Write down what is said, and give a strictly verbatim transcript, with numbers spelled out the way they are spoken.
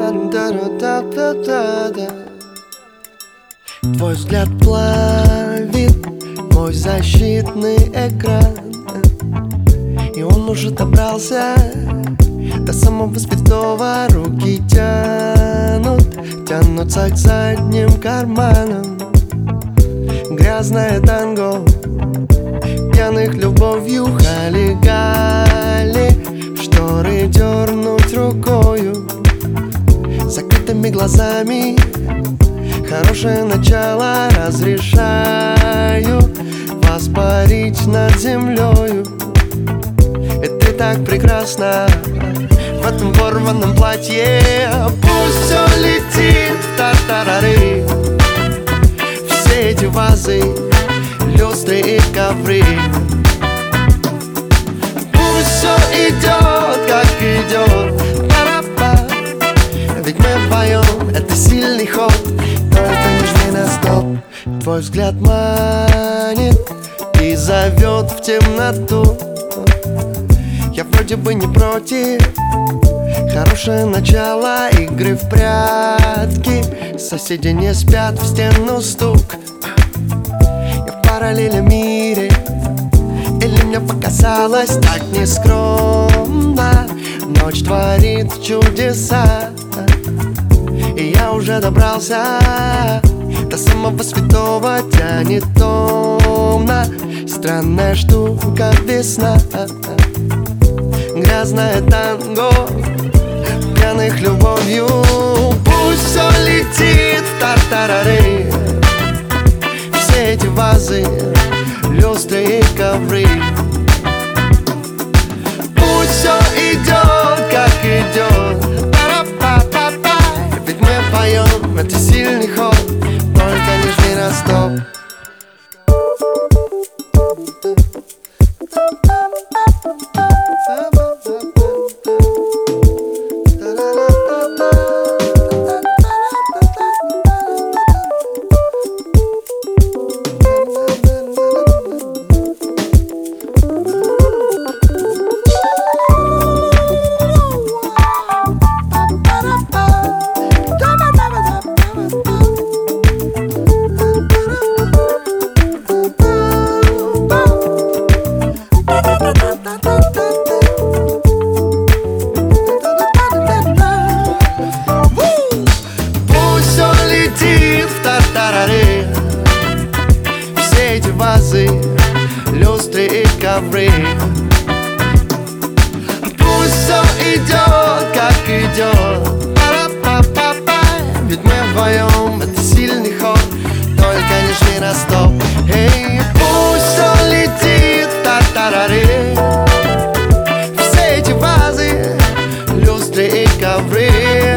Твой взгляд плавит мой защитный экран, и он уже добрался до самого святого. Руки тянут, тянутся к задним карманам. Грязное танго, пьяных любовью хали-гали. Шторы дернуть рукою, закрытыми глазами. Хорошее начало, разрешаю воспарить над землею. И ты так прекрасна в этом порванном платье. Пусть все летит в тартарары, все эти вазы, люстры и ковры. Пусть все идет, как идет, па-ра-па. Ведь мы вдвоем, это сильный ход. Только не жми на стоп. Твой взгляд манит и зовет в темноту. Я вроде бы не против, хорошее начало игры в прятки. Соседи не спят, в стену стук. Я в параллельном мире, или мне показалось так нескромно. Ночь творит чудеса, и я уже добрался до самого святого. Тянет томно, странная штука весна. Грязное танго, пьяных любовью. Пусть все летит в тартарары, все эти вазы, люстры и ковры. Пусть все идет, как идет, ведь мы поем, это сильный ход. Только не жми на стоп. Все эти вазы, люстры и ковры. Пусть все идет, как идет, па-ра-па-па-па. Ведь мы вдвоем, это сильный ход. Только не жми на стоп. Эй, пусть все летит в тартарары, все эти вазы, люстры и ковры.